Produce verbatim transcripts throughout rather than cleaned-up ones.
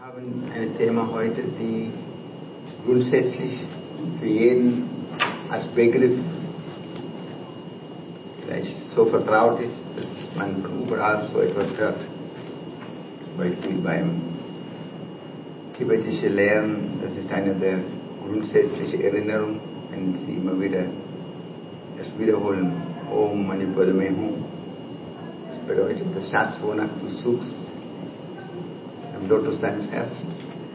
haben ein Thema heute, die grundsätzlich für jeden als Begriff vielleicht so vertraut ist, dass man von überall so etwas hört. Zum Beispiel beim tibetischen Lehren, das ist eine der grundsätzlichen Erinnerungen, wenn sie immer wieder es wiederholen, Om Mani Padme Hum. Das bedeutet, das Schatz, wonach du suchst, am Lotus deines Herzens.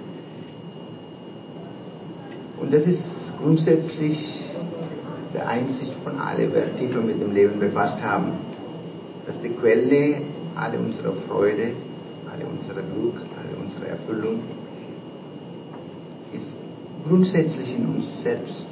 Und das ist grundsätzlich der Einsicht von allen, wer tiefer mit dem Leben befasst haben, dass die Quelle alle unserer Freude, alle unserer Glück, alle unserer Erfüllung ist grundsätzlich in uns selbst.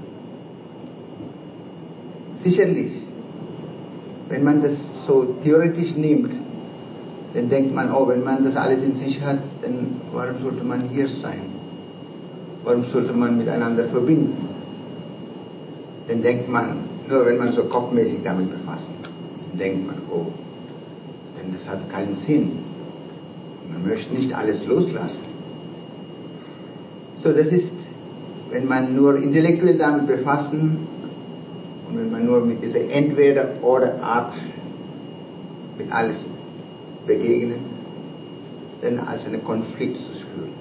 Sicherlich, wenn man das so theoretisch nimmt, dann denkt man, oh, wenn man das alles in sich hat, dann warum sollte man hier sein? Warum sollte man miteinander verbinden? Dann denkt man, nur wenn man so kopfmäßig damit befasst, dann denkt man, oh, denn das hat keinen Sinn. Man möchte nicht alles loslassen. So, das ist, wenn man nur intellektuell damit befassen und wenn man nur mit dieser Entweder-oder-Art mit alles begegnet, dann als einen Konflikt zu spüren.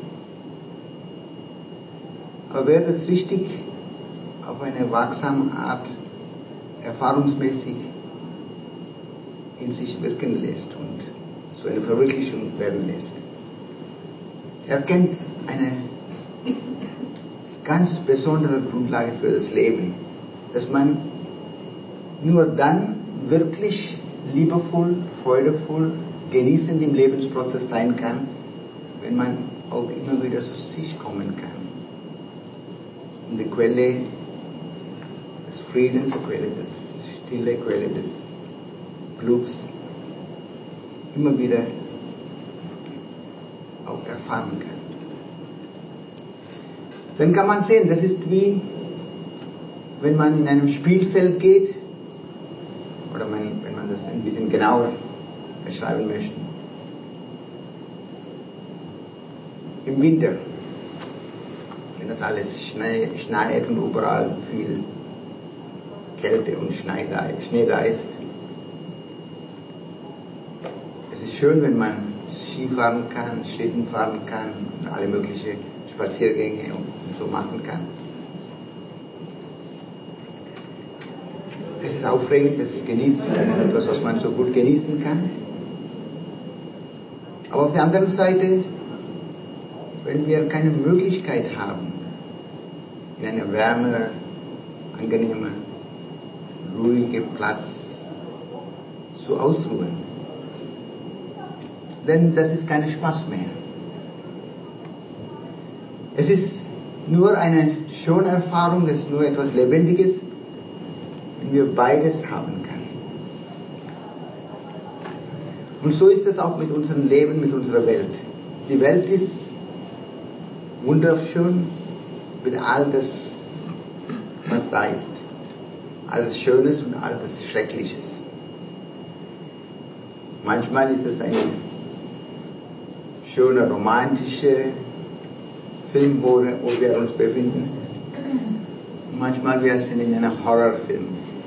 Aber wer das richtig auf eine wachsame Art erfahrungsmäßig in sich wirken lässt und so eine Verwirklichung werden lässt, erkennt eine ganz besondere Grundlage für das Leben, dass man nur dann wirklich liebevoll, freudevoll, genießend im Lebensprozess sein kann, wenn man auch immer wieder zu sich kommen kann. Und die Quelle des Friedens, die Quelle des Stille, die Quelle des Glücks immer wieder auch erfahren kann. Dann kann man sehen, das ist wie, wenn man in einem Spielfeld geht, oder man, wenn man das ein bisschen genauer beschreiben möchte. Im Winter, wenn das alles Schnee, schneit und überall viel Kälte und Schnee da, Schnee da ist. Es ist schön, wenn man Ski fahren kann, Schlitten fahren kann und alle möglichen Spaziergänge und so machen kann. Es ist aufregend, es ist genießen, es ist etwas, was man so gut genießen kann. Aber auf der anderen Seite, wenn wir keine Möglichkeit haben, in einem wärmeren, angenehmen, ruhigen Platz zu ausruhen, denn das ist kein Spaß mehr. Es ist nur eine schöne Erfahrung, es ist nur etwas Lebendiges, wenn wir beides haben können. Und so ist es auch mit unserem Leben, mit unserer Welt. Die Welt ist wunderschön mit all das, was da ist. Alles Schönes und alles Schreckliches. Manchmal ist es ein schöner, romantischer Film, wo wir uns befinden. Und manchmal wir sind in einem Horrorfilm.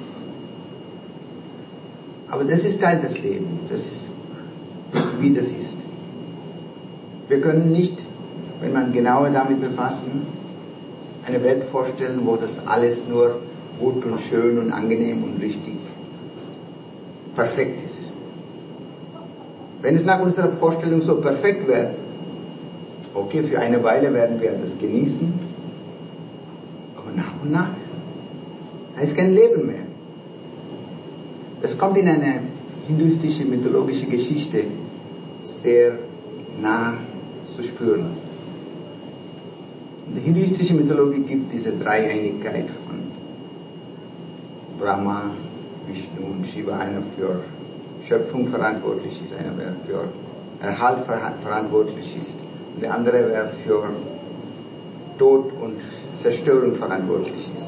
Aber das ist Teil des Lebens. Das ist, wie das ist. Wir können nicht, wenn man genauer damit befassen, eine Welt vorstellen, wo das alles nur gut und schön und angenehm und richtig perfekt ist. Wenn es nach unserer Vorstellung so perfekt wäre, okay, für eine Weile werden wir das genießen, aber nach und nach, da ist kein Leben mehr. Das kommt in eine hinduistische, mythologische Geschichte sehr nah zu spüren. In der hinduistischen Mythologie gibt diese Dreieinigkeit von Brahma, Vishnu und Shiva, einer für Schöpfung verantwortlich ist, einer wer für Erhalt verantwortlich ist und der andere wer für Tod und Zerstörung verantwortlich ist.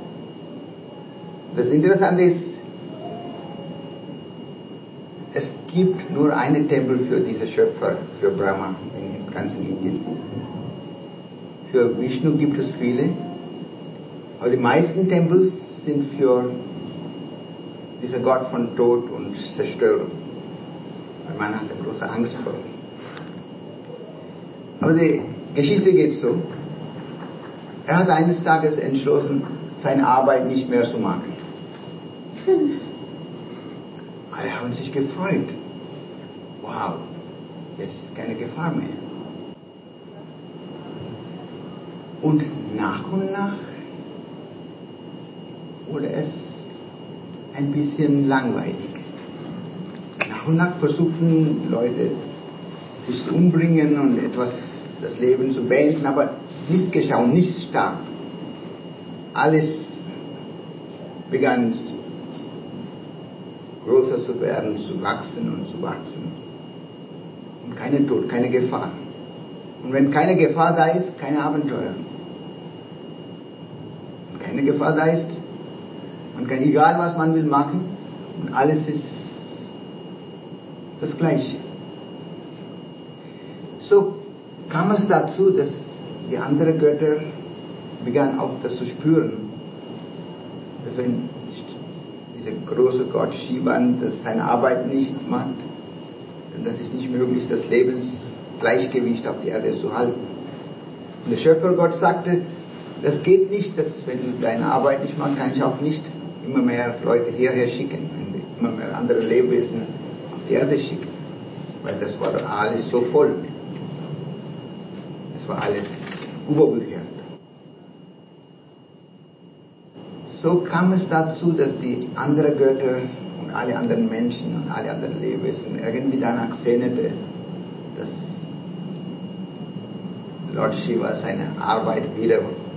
Das Interessante ist, es gibt nur einen Tempel für diese Schöpfer, für Brahma in ganz Indien. Für Vishnu gibt es viele, aber die meisten Tempel sind für diesen Gott von Tod und Zerstörung. Weil man hat eine große Angst vor ihm. Aber die Geschichte geht so. Er hat eines Tages entschlossen, seine Arbeit nicht mehr zu machen. Alle haben sich gefreut. Wow, jetzt ist keine Gefahr mehr. Und nach und nach wurde es ein bisschen langweilig. Nach und nach versuchten Leute, sich zu umbringen und etwas, das Leben zu beenden, aber nichts geschah und nichts starb. Alles begann größer zu werden, zu wachsen und zu wachsen. Und keine Tod, keine Gefahr. Und wenn keine Gefahr da ist, keine Abenteuer. Wenn keine Gefahr da ist, man kann egal was man will machen und alles ist das Gleiche. So kam es dazu, dass die anderen Götter begannen auch das zu spüren, dass wenn dieser große Gott Shivan, das seine Arbeit nicht macht, dann das ist nicht möglich, das Lebensgleichgewicht auf der Erde zu halten. Und der Schöpfergott sagte, das geht nicht, dass wenn du deine Arbeit nicht machst, kann ich auch nicht immer mehr Leute hierher schicken, immer mehr andere Lebewesen auf die Erde schicken, weil das war alles so voll. Das war alles überbevölkert. So kam es dazu, dass die anderen Götter und alle anderen Menschen und alle anderen Lebewesen irgendwie danach sehnte, dass Lord Shiva seine Arbeit wieder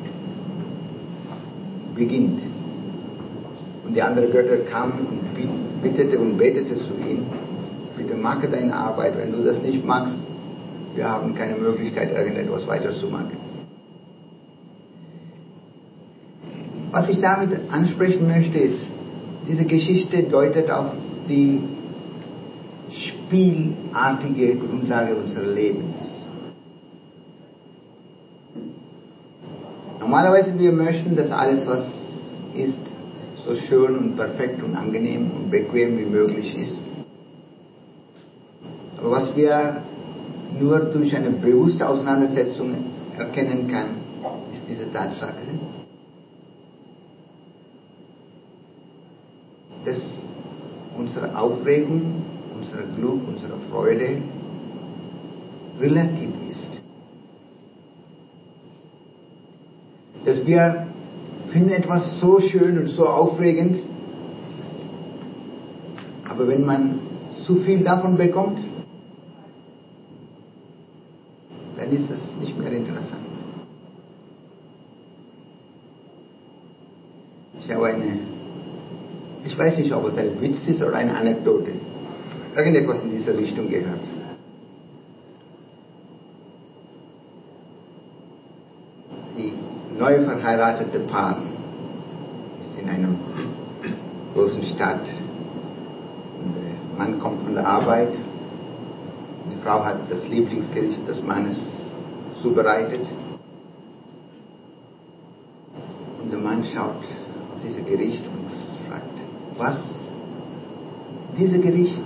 beginnt. Und die anderen Götter kamen und bittete und betete zu ihm, bitte mache deine Arbeit, wenn du das nicht machst, wir haben keine Möglichkeit, irgendetwas weiterzumachen. Was ich damit ansprechen möchte, ist, diese Geschichte deutet auf die spielartige Grundlage unseres Lebens. Normalerweise wir möchten, dass alles, was ist, so schön und perfekt und angenehm und bequem wie möglich ist. Aber was wir nur durch eine bewusste Auseinandersetzung erkennen kann, ist diese Tatsache, dass unsere Aufregung, unser Glück, unsere Freude relativ ist. Dass wir finden etwas so schön und so aufregend, aber wenn man zu viel davon bekommt, dann ist das nicht mehr interessant. Ich habe eine, ich weiß nicht, ob es ein Witz ist oder eine Anekdote, irgendetwas in dieser Richtung gehört. Die neu verheiratete Paar ist in einer großen Stadt. Und der Mann kommt von der Arbeit. Die Frau hat das Lieblingsgericht des Mannes zubereitet. Und der Mann schaut auf dieses Gericht und fragt, was? Dieses Gericht?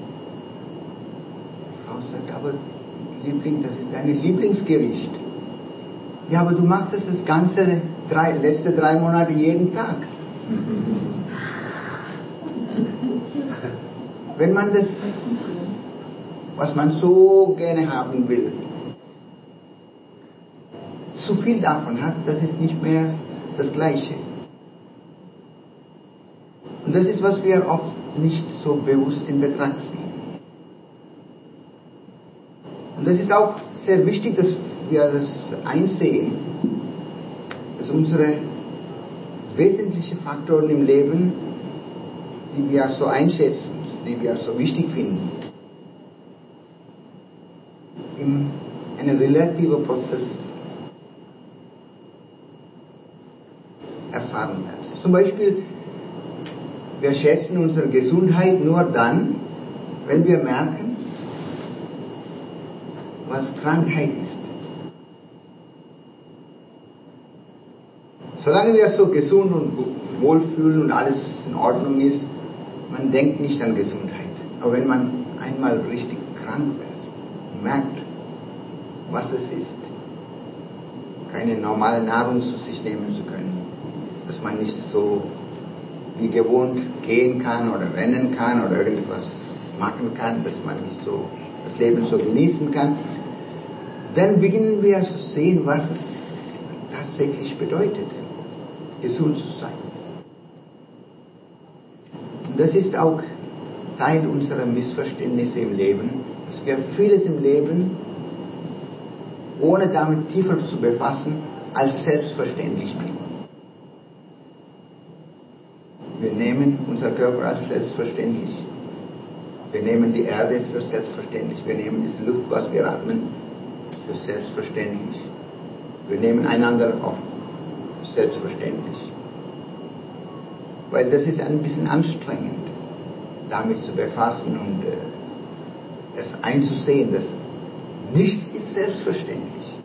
Die Frau sagt, aber Liebling, das ist dein Lieblingsgericht. Ja, aber du machst das das ganze drei, letzte drei Monate jeden Tag. Wenn man das, was man so gerne haben will, zu viel davon hat, das ist nicht mehr das Gleiche. Und das ist, was wir oft nicht so bewusst in Betracht ziehen. Und das ist auch sehr wichtig, dass wir das einsehen, dass unsere wesentlichen Faktoren im Leben, die wir so einschätzen, die wir so wichtig finden, in einem relativen Prozess erfahren wird. Zum Beispiel, wir schätzen unsere Gesundheit nur dann, wenn wir merken, was Krankheit ist. Solange wir so gesund und wohlfühlen und alles in Ordnung ist, man denkt nicht an Gesundheit. Aber wenn man einmal richtig krank wird und merkt, was es ist, keine normale Nahrung zu sich nehmen zu können, dass man nicht so wie gewohnt gehen kann oder rennen kann oder irgendwas machen kann, dass man nicht so das Leben so genießen kann, dann beginnen wir zu sehen, was es tatsächlich bedeutet, gesund zu sein. Und das ist auch Teil unserer Missverständnisse im Leben, dass wir vieles im Leben, ohne damit tiefer zu befassen, als selbstverständlich nehmen. Wir nehmen unser Körper als selbstverständlich. Wir nehmen die Erde für selbstverständlich. Wir nehmen diese Luft, was wir atmen, für selbstverständlich. Wir nehmen einander auf für selbstverständlich. Weil das ist ein bisschen anstrengend, damit zu befassen und äh, es einzusehen, dass nichts ist selbstverständlich.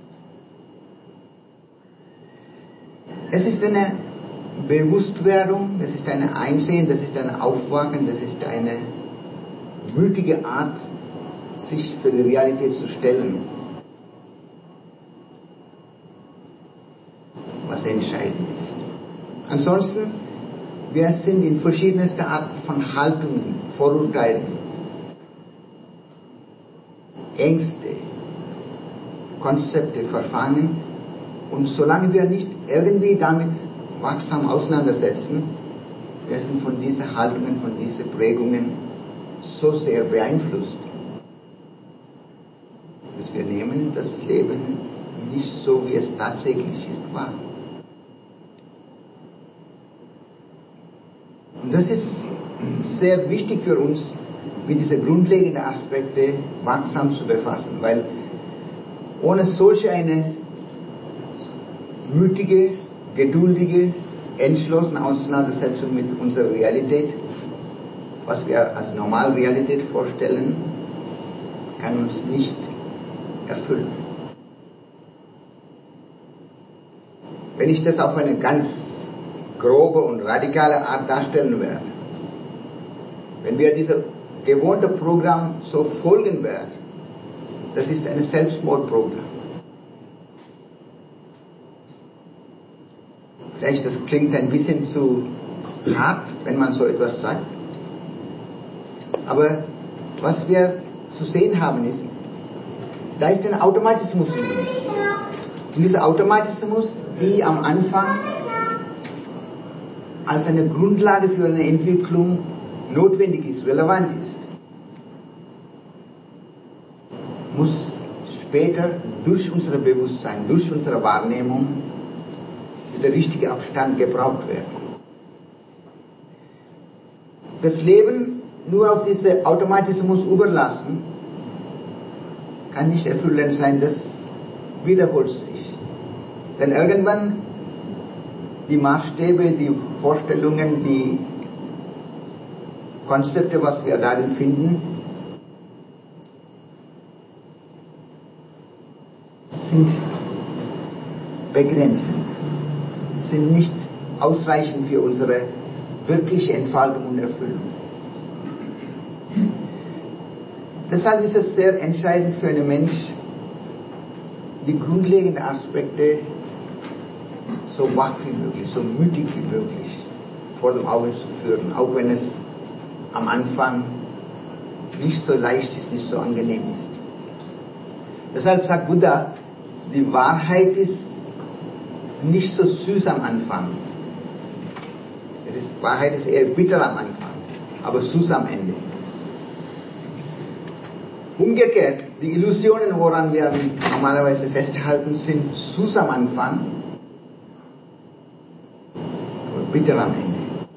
Es ist eine Bewusstwerdung, das ist ein Einsehen, das ist ein Aufwachen, das ist eine mutige Art, sich für die Realität zu stellen, was entscheidend ist. Ansonsten, wir sind in verschiedensten Arten von Haltungen, Vorurteilen, Ängste, Konzepte verfangen, und solange wir nicht irgendwie damit wachsam auseinandersetzen, wir sind von diesen Haltungen, von diesen Prägungen so sehr beeinflusst, dass wir nehmen das Leben nicht so, wie es tatsächlich ist, wahr. Und das ist sehr wichtig für uns, mit diesen grundlegenden Aspekten wachsam zu befassen, weil ohne solche eine mutige, geduldige, entschlossene Auseinandersetzung mit unserer Realität, was wir als Normalrealität vorstellen, kann uns nicht erfüllen. Wenn ich das auf eine ganz grobe und radikale Art darstellen werde, wenn wir diesem gewohnten Programm so folgen werden, das ist ein Selbstmordprogramm. Vielleicht das klingt ein bisschen zu hart, wenn man so etwas sagt. Aber was wir zu sehen haben ist, da ist ein Automatismus in uns. Und dieser Automatismus, wie am Anfang als eine Grundlage für eine Entwicklung notwendig ist, relevant ist, muss später durch unser Bewusstsein, durch unsere Wahrnehmung mit der richtigen Abstand gebraucht werden. Das Leben nur auf diesen Automatismus überlassen, kann nicht erfüllend sein, das wiederholt sich. Denn irgendwann die Maßstäbe, die Vorstellungen, die Konzepte, was wir darin finden, sind begrenzend, sind nicht ausreichend für unsere wirkliche Entfaltung und Erfüllung. Deshalb ist es sehr entscheidend für einen Mensch, die grundlegenden Aspekte so wach wie möglich, so mutig wie möglich vor den Augen zu führen, auch wenn es am Anfang nicht so leicht ist, nicht so angenehm ist. Deshalb sagt Buddha, die Wahrheit ist nicht so süß am Anfang. Es ist, Wahrheit ist eher bitter am Anfang, aber süß am Ende. Umgekehrt, die Illusionen, woran wir normalerweise festhalten, sind süß am Anfang, aber bitter am Ende.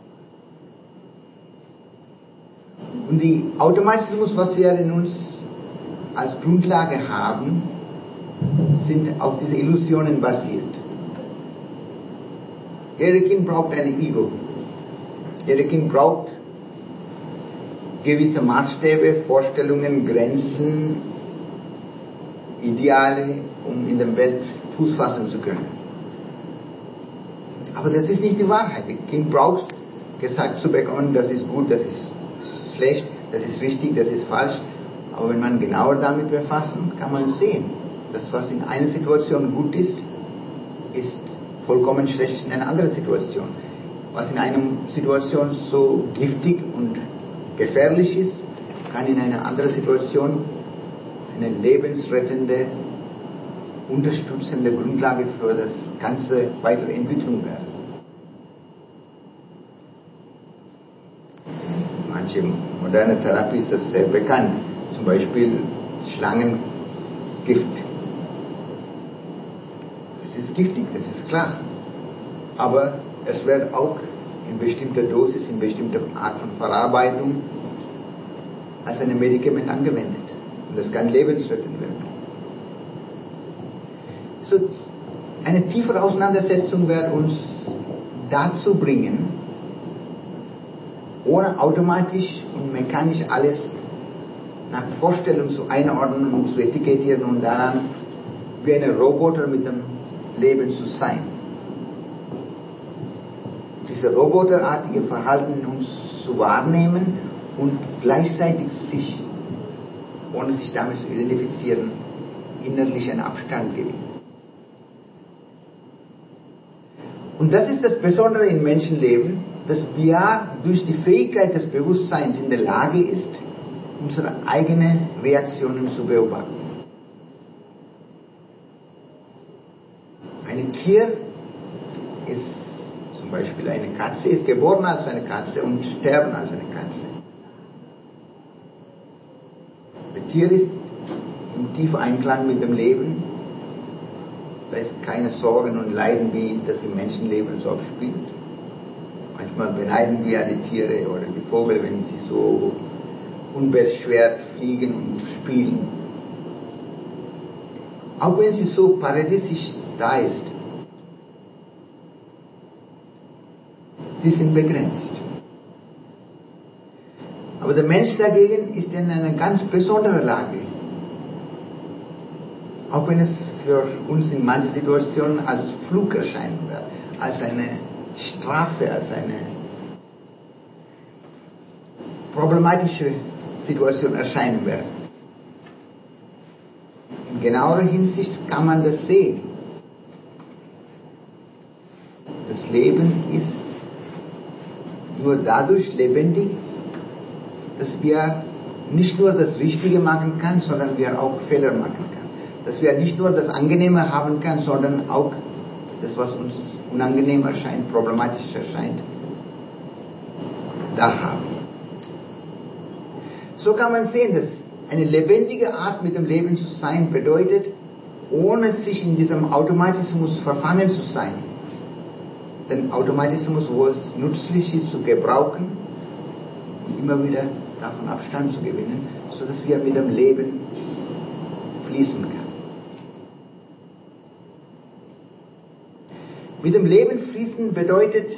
Und die Automatismus, was wir in uns als Grundlage haben, sind auf diese Illusionen basiert. Jeder Kind braucht ein Ego. Jeder Kind braucht gewisse Maßstäbe, Vorstellungen, Grenzen, Ideale, um in der Welt Fuß fassen zu können. Aber das ist nicht die Wahrheit. Das Kind braucht gesagt zu bekommen, das ist gut, das ist schlecht, das ist richtig, das ist falsch. Aber wenn man genauer damit befassen, kann man sehen, dass was in einer Situation gut ist, ist vollkommen schlecht in einer anderen Situation. Was in einer Situation so giftig und gefährlich ist, kann in einer anderen Situation eine lebensrettende, unterstützende Grundlage für das ganze weitere Entwicklung werden. Manche moderne Therapie ist das sehr bekannt, zum Beispiel Schlangengift. Es ist giftig, das ist klar, aber es wird auch in bestimmter Dosis, in bestimmter Art von Verarbeitung als ein Medikament angewendet. Und das kann lebensrettend werden. So, eine tiefere Auseinandersetzung wird uns dazu bringen, ohne automatisch und mechanisch alles nach Vorstellung zu einordnen und zu etikettieren und daran wie ein Roboter mit dem Leben zu sein. Dieses roboterartige Verhalten in uns zu wahrnehmen und gleichzeitig sich, ohne sich damit zu identifizieren, innerlich einen Abstand gewinnen. Und das ist das Besondere im Menschenleben, dass wir durch die Fähigkeit des Bewusstseins in der Lage ist, unsere eigenen Reaktionen zu beobachten. Ein Tier ist zum Beispiel eine Katze, ist geboren als eine Katze und sterben als eine Katze. Das Tier ist im tiefen Einklang mit dem Leben, da ist keine Sorgen und Leiden, wie das im Menschenleben so abspielt. Manchmal beneiden wir die Tiere oder die Vögel, wenn sie so unbeschwert fliegen und spielen. Auch wenn sie so paradiesisch da ist, sie sind begrenzt. Aber der Mensch dagegen ist in einer ganz besonderen Lage. Auch wenn es für uns in manchen Situationen als Flug erscheinen wird, als eine Strafe, als eine problematische Situation erscheinen wird. In genauerer Hinsicht kann man das sehen. Das Leben ist nur dadurch lebendig, dass wir nicht nur das Richtige machen können, sondern wir auch Fehler machen können. Dass wir nicht nur das Angenehme haben können, sondern auch das, was uns unangenehm erscheint, problematisch erscheint, da haben. So kann man sehen, dass eine lebendige Art mit dem Leben zu sein bedeutet, ohne sich in diesem Automatismus verfangen zu sein. Den Automatismus, wo es nützlich ist zu gebrauchen und immer wieder davon Abstand zu gewinnen, sodass wir mit dem Leben fließen können. Mit dem Leben fließen bedeutet,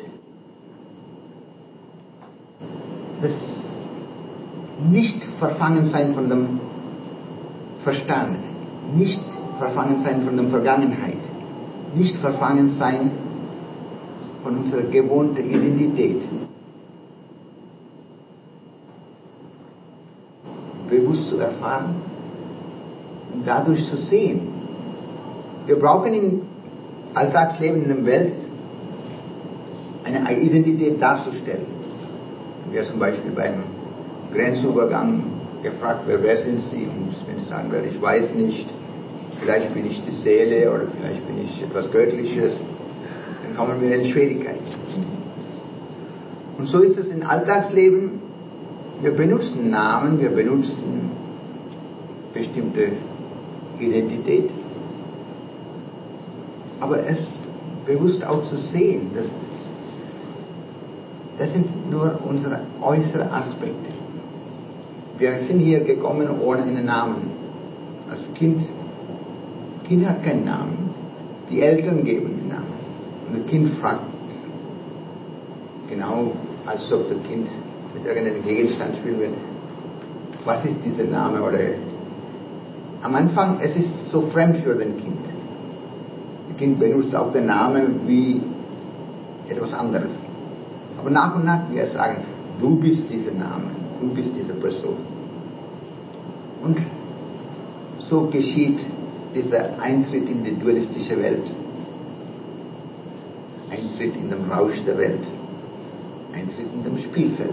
das nicht verfangen sein von dem Verstand, nicht verfangen sein von der Vergangenheit, nicht verfangen sein von unserer gewohnten Identität. Bewusst zu erfahren und dadurch zu sehen. Wir brauchen im Alltagsleben in der Welt eine Identität darzustellen. Wir zum Beispiel beim Grenzübergang gefragt, wer, wer sind Sie? Und wenn ich sagen werde, ich weiß nicht, vielleicht bin ich die Seele oder vielleicht bin ich etwas Göttliches, dann kommen wir in Schwierigkeiten. Und so ist es im Alltagsleben. Wir benutzen Namen, wir benutzen bestimmte Identität. Aber es bewusst auch zu sehen, dass das sind nur unsere äußeren Aspekte. Wir sind hier gekommen ohne einen Namen. Als Kind, Kind hat keinen Namen. Die Eltern geben den Namen. Und das Kind fragt, genau als ob das Kind mit irgendeinem Gegenstand spielen will, was ist dieser Name? Oder am Anfang, es ist so fremd für den Kind. Das Kind benutzt auch den Namen wie etwas anderes. Aber nach und nach wir sagen, du bist dieser Name, du bist diese Person. Und so geschieht dieser Eintritt in die dualistische Welt. Eintritt in den Rausch der Welt. Eintritt in dem Spielfeld.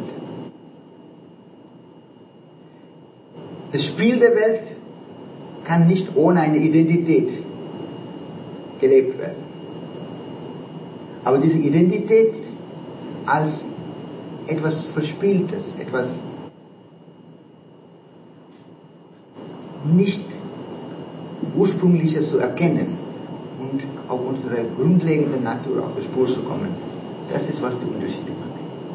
Das Spiel der Welt kann nicht ohne eine Identität gelebt werden. Aber diese Identität als etwas Verspieltes, etwas nicht Ursprüngliches zu erkennen und auf unsere grundlegende Natur auf die Spur zu kommen, das ist, was die Unterschiede macht.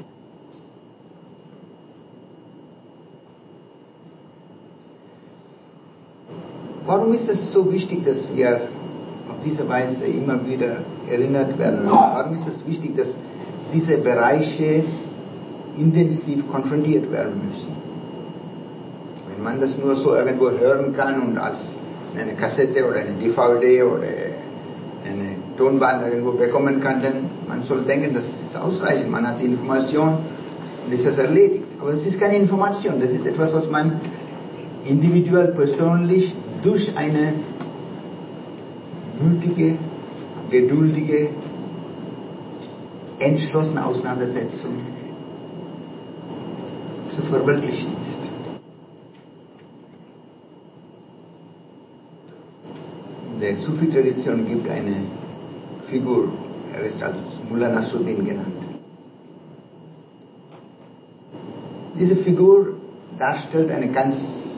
Warum ist es so wichtig, dass wir auf diese Weise immer wieder erinnert werden? Warum ist es wichtig, dass diese Bereiche intensiv konfrontiert werden müssen? Wenn man das nur so irgendwo hören kann und als eine Kassette oder eine D V D oder eine Tonband irgendwo bekommen kann, dann man soll denken, das ist ausreichend. Man hat die Information und ist das erledigt. Aber es ist keine Information, das ist etwas, was man individuell, persönlich durch eine mutige, geduldige, entschlossene Auseinandersetzung zu verwirklichen ist. In der Sufi-Tradition gibt es eine Figur, er ist als Mullah Nasruddin genannt. Diese Figur darstellt eine ganz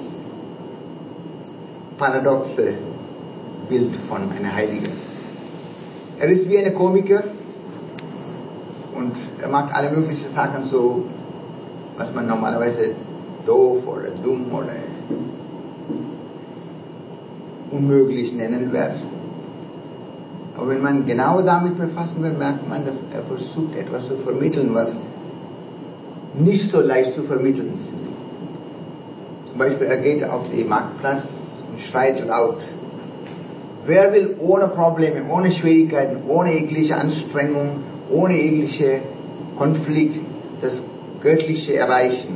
paradoxe Bild von einer Heiligen. Er ist wie ein Komiker und er macht alle möglichen Sachen so, was man normalerweise doof oder dumm oder unmöglich nennen wird. Aber wenn man genau damit befassen will, merkt man, dass er versucht, etwas zu vermitteln, was nicht so leicht zu vermitteln ist. Zum Beispiel, er geht auf den Marktplatz und schreit laut. Wer will ohne Probleme, ohne Schwierigkeiten, ohne jegliche Anstrengung, ohne jegliche Konflikt das Göttliche erreichen?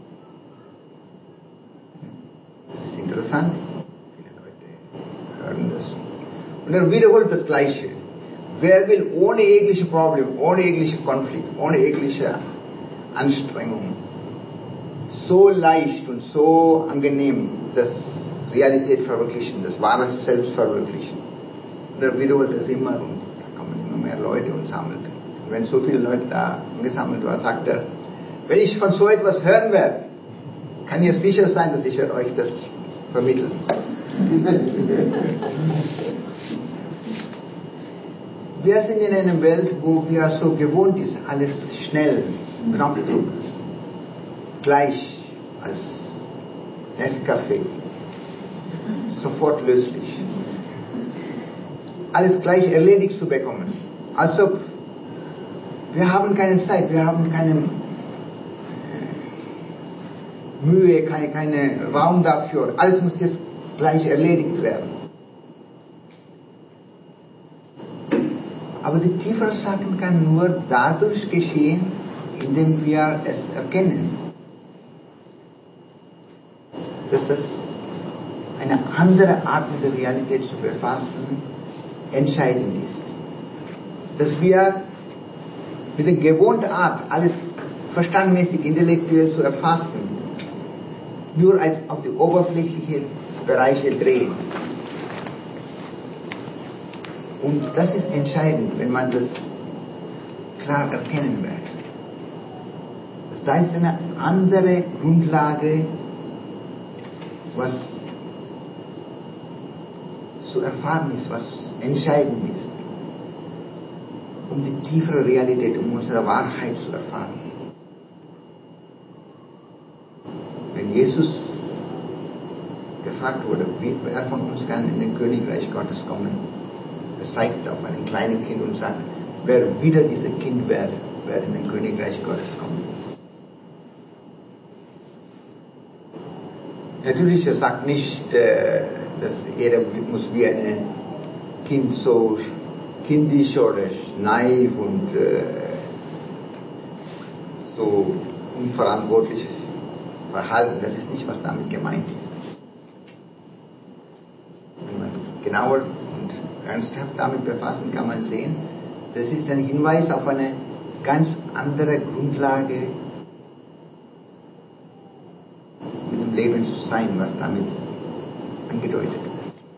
Das ist interessant. Viele Leute hören das. Und er wiederholt das Gleiche. Wer will ohne jegliche Probleme, ohne jegliche Konflikt, ohne jegliche Anstrengung so leicht und so angenehm das Realität verwirklichen, das wahre Selbst verwirklichen. Und er wiederholt es immer und da kommen immer mehr Leute und sammeln. Und wenn so viele Leute da gesammelt waren, sagt er, wenn ich von so etwas hören werde, kann ihr sicher sein, dass ich werde euch das vermitteln. Wir sind in einer Welt, wo wir so gewohnt ist, alles schnell, Knopfdruck, gleich als Nescafé, sofort löslich. Alles gleich erledigt zu bekommen. Also, wir haben keine Zeit, wir haben keine Mühe, keinen keine Raum dafür. Alles muss jetzt gleich erledigt werden. Aber die tiefere Sachen kann nur dadurch geschehen, indem wir es erkennen. Dass es eine andere Art mit der Realität zu befassen entscheidend ist. Dass wir mit der gewohnten Art, alles verstandmäßig, intellektuell zu erfassen, nur auf die oberflächlichen Bereiche drehen. Und das ist entscheidend, wenn man das klar erkennen wird. Da ist eine andere Grundlage, was zu erfahren ist, was entscheidend ist, um die tiefere Realität, um unsere Wahrheit zu erfahren. Wenn Jesus gefragt wurde, wer von uns kann in den Königreich Gottes kommen, er zeigt auf ein kleines Kind und sagt, wer wieder dieses Kind wäre, wird in den Königreich Gottes kommen. Natürlich, er sagt nicht, äh, dass jeder muss wie ein Kind so kindisch oder naiv und äh, so unverantwortlich verhalten. Das ist nicht, was damit gemeint ist. Wenn man genauer und ernsthaft damit befassen, kann man sehen, das ist ein Hinweis auf eine ganz andere Grundlage, mit dem Leben zu sein, was damit angedeutet wird.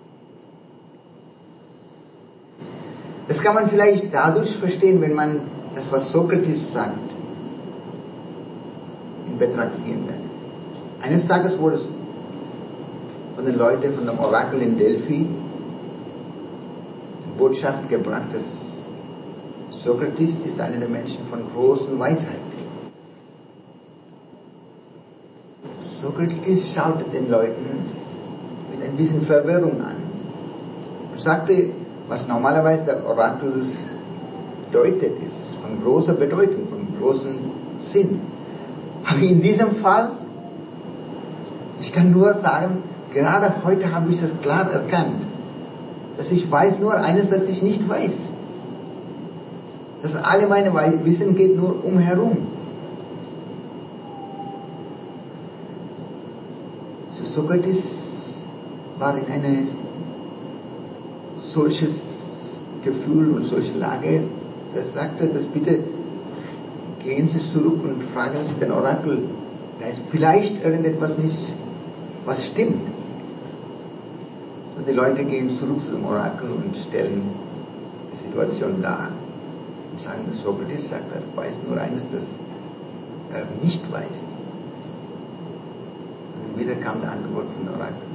Das kann man vielleicht dadurch verstehen, wenn man das, was Sokrates sagt, in Betracht ziehen will. Eines Tages wurde es von den Leuten von dem Orakel in Delphi die Botschaft gebracht, dass Sokrates ist einer der Menschen von großen Weisheit. Sokrates schaute den Leuten mit ein bisschen Verwirrung an und sagte, was normalerweise der Orakel deutet, ist von großer Bedeutung, von großem Sinn. Aber in diesem Fall, ich kann nur sagen, gerade heute habe ich das klar erkannt, dass ich weiß nur eines, das ich nicht weiß. Dass alle meine Wissen geht nur umherum. So Sokrates war in eine solches Gefühl und solche Lage, er sagte, dass bitte gehen Sie zurück und fragen Sie den Orakel, da ist vielleicht irgendetwas nicht, was stimmt. So die Leute gehen zurück zum Orakel und stellen die Situation dar und sagen, dass Sokrates sagt, er weiß nur eines, das er nicht weiß. Und wieder kam die Antwort von dem Orakel.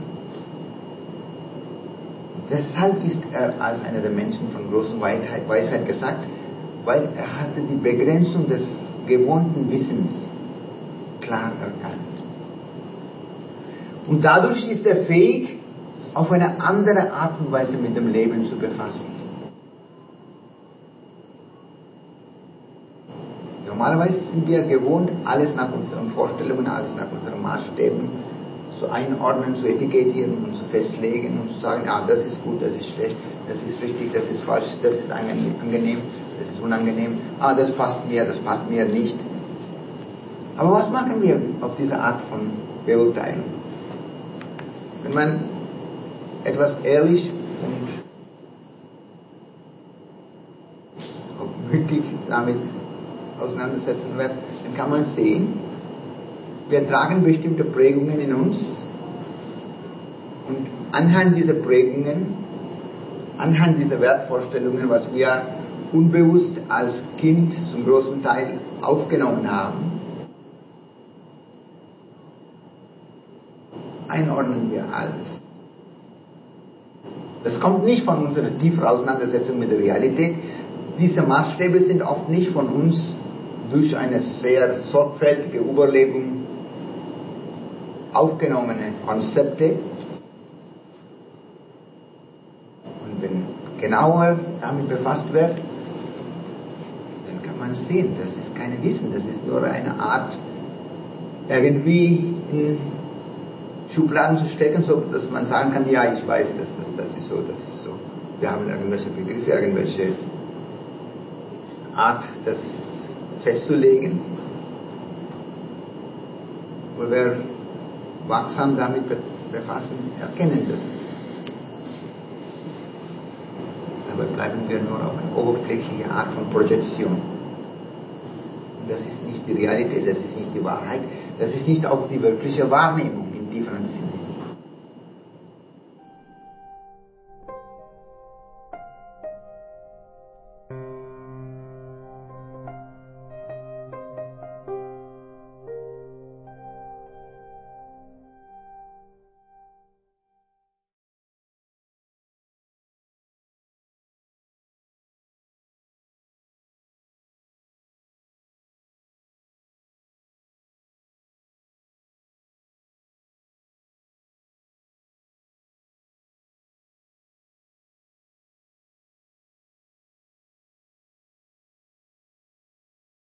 Deshalb ist er als einer der Menschen von großer Weisheit, Weisheit gesagt, weil er hatte die Begrenzung des gewohnten Wissens klar erkannt. Und dadurch ist er fähig, auf eine andere Art und Weise mit dem Leben zu befassen. Normalerweise sind wir gewohnt, alles nach unseren Vorstellungen, alles nach unseren Maßstäben zu einordnen, zu etikettieren und zu festlegen und zu sagen, ah, das ist gut, das ist schlecht, das ist richtig, das ist falsch, das ist angenehm, das ist unangenehm, ah, das passt mir, das passt mir nicht. Aber was machen wir auf diese Art von Beurteilung? Wenn man etwas ehrlich und wirklich damit auseinandersetzen wird, dann kann man sehen, wir tragen bestimmte Prägungen in uns und anhand dieser Prägungen, anhand dieser Wertvorstellungen, was wir unbewusst als Kind zum großen Teil aufgenommen haben, einordnen wir alles. Das kommt nicht von unserer tiefen Auseinandersetzung mit der Realität. Diese Maßstäbe sind oft nicht von uns durch eine sehr sorgfältige Überlegung aufgenommene Konzepte. Und wenn genauer damit befasst wird, dann kann man sehen, das ist kein Wissen, das ist nur eine Art, irgendwie in Schubladen zu stecken, so dass man sagen kann, ja, ich weiß das, das, das ist so, das ist so. Wir haben irgendwelche Begriffe, irgendwelche Art, das festzulegen, wo wir wachsam damit befassen, erkennen das. Dabei bleiben wir nur auf eine oberflächliche Art von Projektion. Und das ist nicht die Realität, das ist nicht die Wahrheit, das ist nicht auch die wirkliche Wahrnehmung im tieferen Sinne.